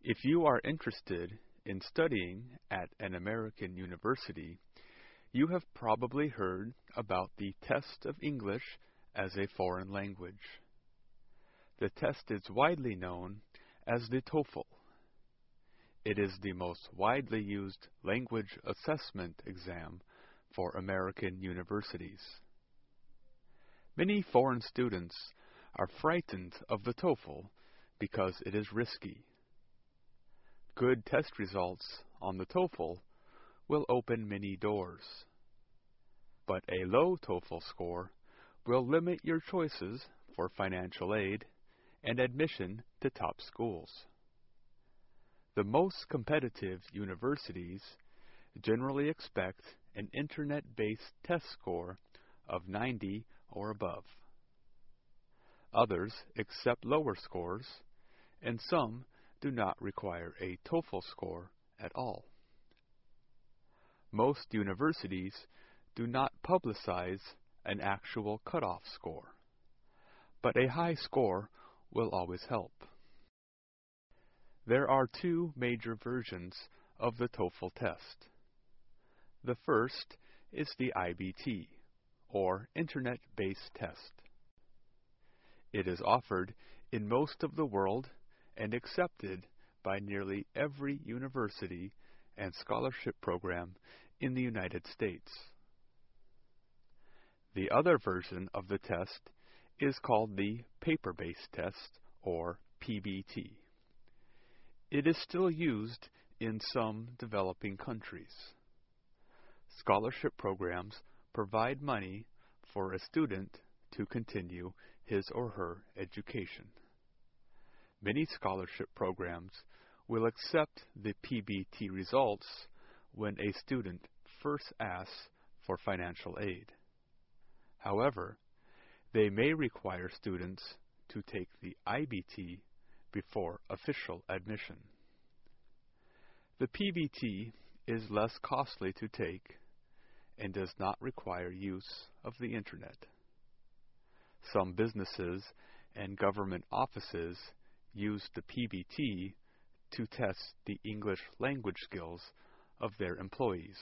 If you are interested in studying at an American university, you have probably heard about the test of English as a foreign language. The test is widely known as the TOEFL. It is the most widely used language assessment exam for American universities. Many foreign students are frightened of the TOEFL because it is risky. Good test results on the TOEFL will open many doors, but a low TOEFL score will limit your choices for financial aid and admission to top schools. The most competitive universities generally expect an internet-based test score of 90 or above. Others accept lower scores, and some do not require a TOEFL score at all. Most universities do not publicize an actual cutoff score, but a high score will always help. There are two major versions of the TOEFL test. The first is the IBT, or Internet-Based Test. It is offered in most of the world and accepted by nearly every university and scholarship program in the United States. The other version of the test is called the Paper-Based Test, or PBT. It is still used in some developing countries. Scholarship programs provide money for a student to continue his or her education. Many scholarship programs will accept the PBT results when a student first asks for financial aid. However, they may require students to take the IBT before official admission. The PBT is less costly to take and does not require use of the Internet. Some businesses and government offices use the PBT to test the English language skills of their employees.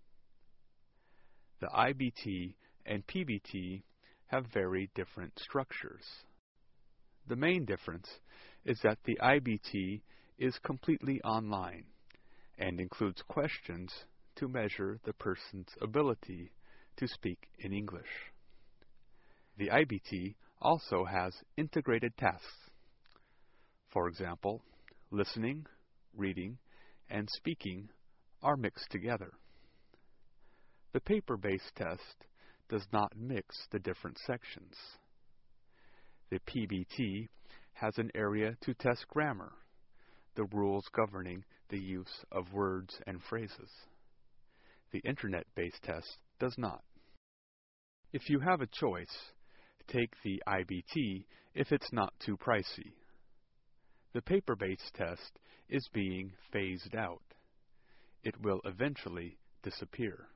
The IBT and PBT have very different structures. The main difference is that the IBT is completely online and includes questions to measure the person's ability to speak in English. The IBT also has integrated tasks. For example, listening, reading, and speaking are mixed together. The paper-based test does not mix the different sections. The PBT has an area to test grammar, the rules governing the use of words and phrases. The Internet-based test does not. If you have a choice, take the IBT if it's not too pricey. The paper-based test is being phased out. It will eventually disappear.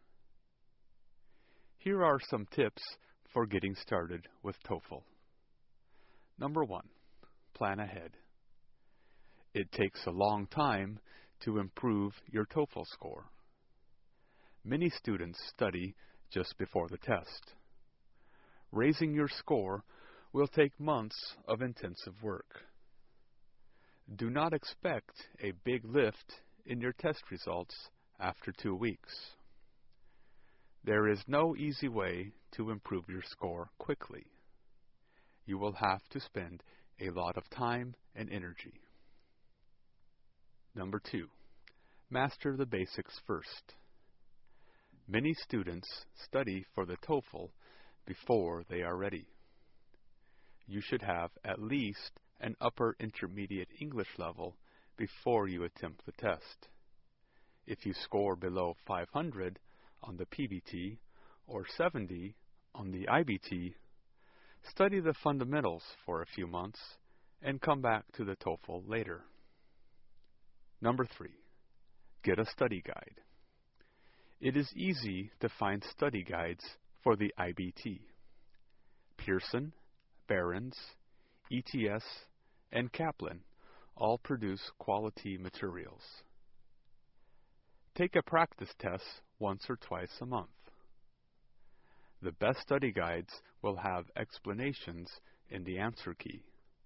Here are some tips for getting started with TOEFL. Number 1, plan ahead. It takes a long time to improve your TOEFL score. Many students study just before the test. Raising your score will take months of intensive work. Do not expect a big lift in your test results after 2 weeks. There is no easy way to improve your score quickly. You will have to spend a lot of time and energy. Number 2, master the basics first. Many students study for the TOEFL before they are ready. You should have at least an upper intermediate English level before you attempt the test. If you score below 500 on the PBT or 70 on the IBT, study the fundamentals for a few months and come back to the TOEFL later. Number 3, get a study guide. It is easy to find study guides for the IBT. Pearson, Barron's, ETS, and Kaplan all produce quality materials. Take a practice test once or twice a month. The best study guides will have explanations in the answer key.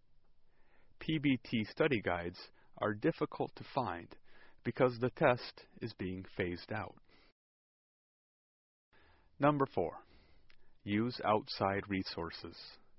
PBT study guides are difficult to find because the test is being phased out. Number 4. Use outside resources.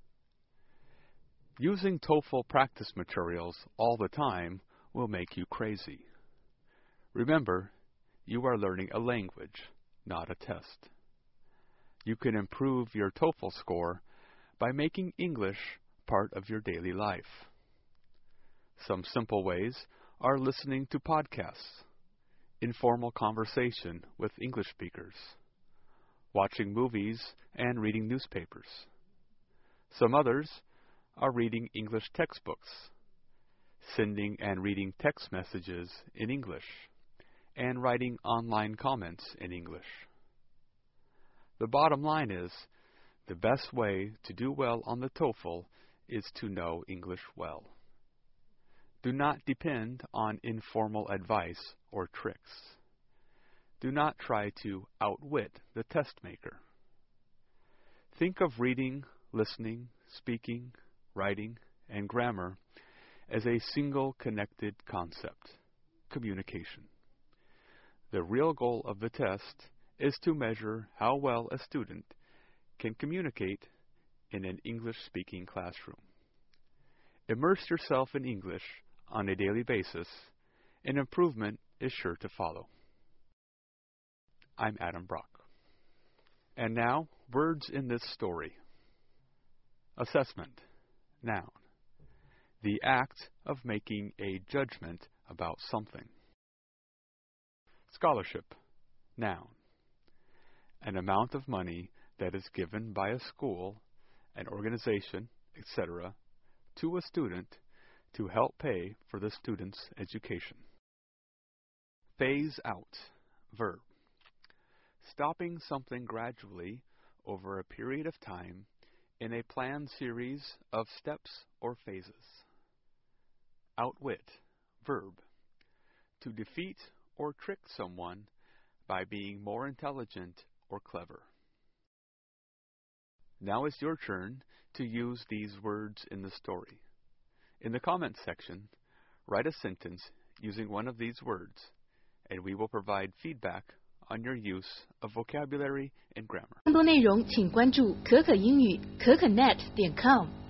Using TOEFL practice materials all the time will make you crazy. Remember, you are learning a language, not a test. You can improve your TOEFL score by making English part of your daily life. Some simple ways are listening to podcasts, informal conversation with English speakers, watching movies and reading newspapers. Some others are reading English textbooks, sending and reading text messages in English, and writing online comments in English. The bottom line is, the best way to do well on the TOEFL is to know English well. Do not depend on informal advice or tricks. Do not try to outwit the test maker. Think of reading, listening, speaking, writing, and grammar as a single connected concept, communication. The real goal of the test is to measure how well a student can communicate in an English-speaking classroom. Immerse yourself in English on a daily basis, and improvement is sure to follow. I'm Adam Brock. And now, words in this story. Assessment. Noun. The act of making a judgment about something. Scholarship. Noun. An amount of money that is given by a school, an organization, etc., to a student to help pay for the student's education. Phase out. Verb. Stopping something gradually over a period of time in a planned series of steps or phases. Outwit. Verb. To defeat or trick someone by being more intelligent or clever. Now it's your turn to use these words in the story. In the comments section, write a sentence using one of these words, and we will provide feedback on your use of vocabulary and grammar. 更多内容请关注可可英语可可net.com。